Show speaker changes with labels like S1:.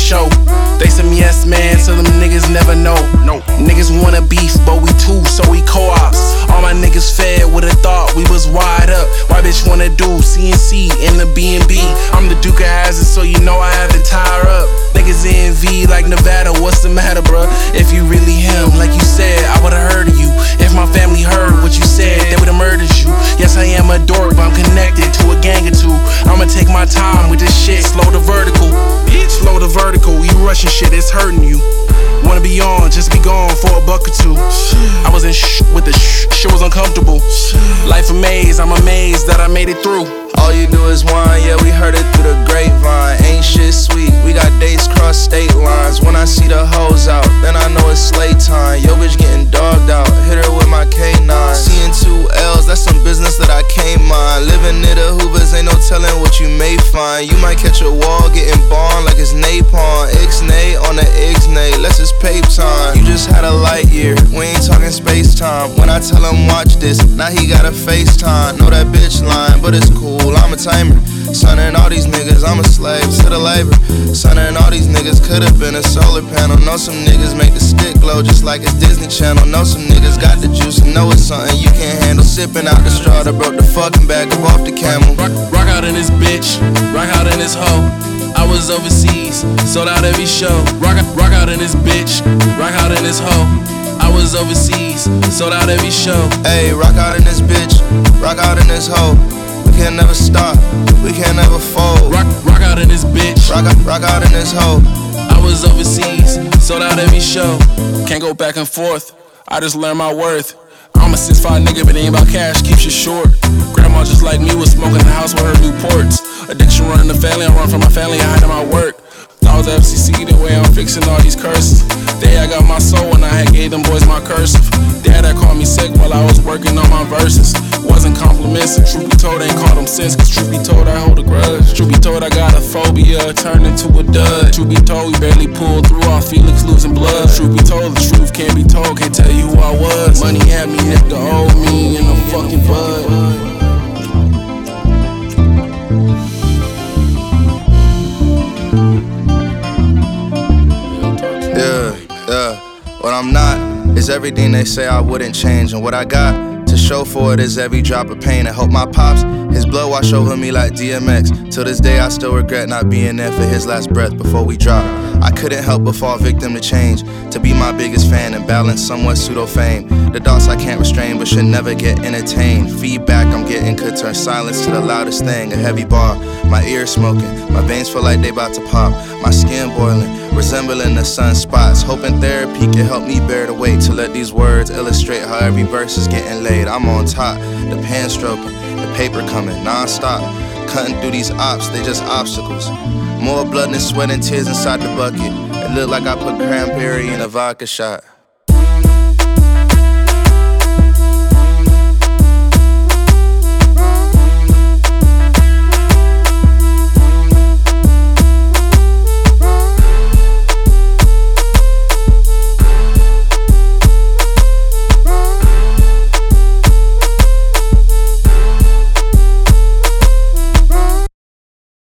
S1: show. They some yes man, so them niggas never know. No. Niggas wanna beef, but we two, so we co-ops. All my niggas fed with a thought we was wide up. Why bitch wanna do CNC in the B&B? I'm the Duke of Hazzard, so you know I have to tie her up. Niggas envy like Nevada, what's the matter, bruh? If you really him, like you said, I would've heard of you. If my family heard what you said, they would've murdered you. Yes, I am a dork, but I'm connected to a gang or two. I'ma take my time with this shit, slow the vertical. Slow the vertical, you rushing shit, it's hurting you. Wanna be on, just be gone for a buck or two. I was in with the shit was uncomfortable. Life a maze, I'm amazed that I made it through.
S2: All you do is whine, yeah, we heard it through the grapevine. Ain't shit sweet, we got dates cross state lines. When I see the hoes out, then I know it's slay time. Yo, bitch getting dogged out, hit her with my K9. Seeing 2 L's, that's some business that I can't mind. Living near the Hoovers, ain't no telling what you may find. You might catch a wall getting bombed like it's napalm. Ixnay on the Ixnay, let's just pay time. You just had a light year, we ain't talking space time. When I tell him watch this, now he got a FaceTime. Know that bitch lying, but it's cool, I'm a timer. Sonning all these niggas, I'm a slave to the labor. Sonning all these niggas could've been a solar panel. Know some niggas make the stick glow just like it's Disney Channel. Know some niggas got the juice and know it's something you can't handle. Sipping out the straw that broke the fucking back up off the camel.
S1: Rock out in this bitch, rock out in this hoe. I was overseas, sold out every show. Rock out in this bitch, rock out in this hoe. I was overseas, sold out every show.
S2: Ayy, rock out in this bitch, rock out in this hoe. We can never stop, we can never fold.
S1: Rock out in this bitch,
S2: rock out in this hoe.
S1: I was overseas, sold out every show. Can't go back and forth, I just learned my worth. I'm a 6'5" nigga, but it ain't about cash, keeps you short. Grandma just like me was smoking in the house with her Newports. Addiction running the family, I run from my family, I hide in my work. I was FCC, the way I'm fixing all these curses. Day I got my soul when I had gave them boys my cursive. Dad had called me sick while I was working on my verses. Wasn't compliments, and truth be told, ain't called them sense. Cause truth be told, I hold a grudge. Truth be told, I got a phobia, turned into a dud. Truth be told, we barely pulled through our Felix losing blood. Truth be told, the truth can't be told, can't tell you who I was. Money had me nipped the old me in the fucking bud.
S2: What I'm not is everything they say I wouldn't change. And what I got to show for it is every drop of pain. I hope my pops, his blood wash over me like DMX. Till this day I still regret not being there for his last breath before we drop. I couldn't help but fall victim to change, to be my biggest fan and balance somewhat pseudo fame. The thoughts I can't restrain but should never get entertained. Feedback I'm getting could turn silence to the loudest thing. A heavy bar, my ears smoking, my veins feel like they about to pop. My skin boiling, resembling the sunspots. Hoping therapy can help me bear the weight to let these words illustrate how every verse is getting laid. I'm on top, the pen stroking, the paper coming non-stop. Cutting through these ops, they just obstacles. More blood than sweat and tears inside the bucket. It looked like I put cranberry in a vodka shot.